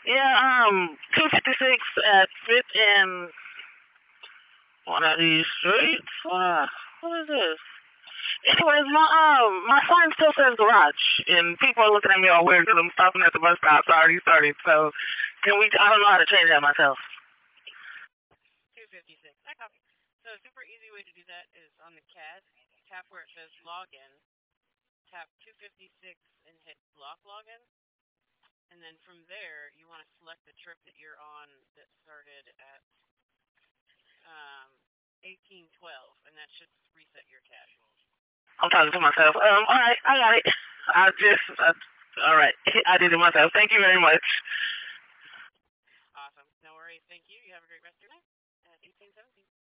Yeah, 256 at 5th and one of these streets. What is this? Anyways, my sign still says garage, and people are looking at me all weird because I'm stopping at the bus stop. It's already started, so can we? I don't know how to change that myself. 256. I copy. So a super easy way to do that is on the CAD, tap where it says login, tap 256 and hit block login. And then from there, you want to select the trip that you're on that started at 1812, and that should reset your cache. I'm talking to myself. All right, I got it. All right, I did it myself. Thank you very much.